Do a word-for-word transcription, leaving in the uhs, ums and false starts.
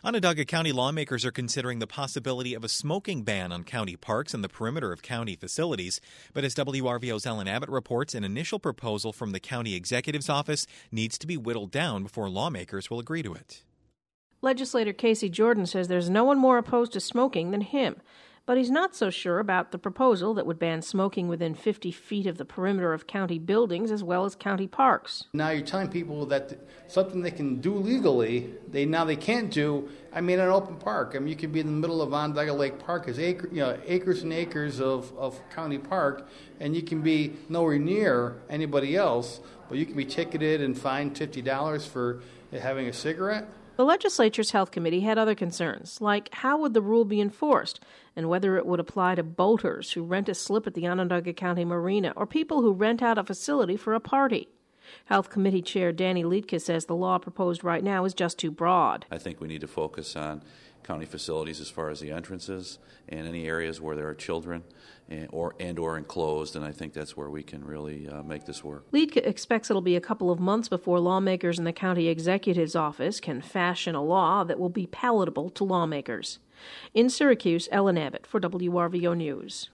Onondaga County lawmakers are considering the possibility of a smoking ban on county parks and the perimeter of county facilities. But as W R V O's Ellen Abbott reports, an initial proposal from the county executive's office needs to be whittled down before lawmakers will agree to it. Legislator Casey Jordan says there's no one more opposed to smoking than him. But he's not so sure about the proposal that would ban smoking within fifty feet of the perimeter of county buildings as well as county parks. Now you're telling people that something they can do legally, they now they can't do. I mean, an open park. I mean, you could be in the middle of Onondaga Lake Park, is acre, you know, acres and acres of, of county park, and you can be nowhere near anybody else, but you can be ticketed and fined fifty dollars for having a cigarette. The legislature's health committee had other concerns, like how would the rule be enforced and whether it would apply to boaters who rent a slip at the Onondaga County Marina or people who rent out a facility for a party. Health Committee Chair Danny Liedtke says the law proposed right now is just too broad. I think we need to focus on county facilities as far as the entrances and any areas where there are children and or, and or enclosed, and I think that's where we can really uh, make this work. Liedtke expects it'll be a couple of months before lawmakers in the county executive's office can fashion a law that will be palatable to lawmakers. In Syracuse, Ellen Abbott for W R V O News.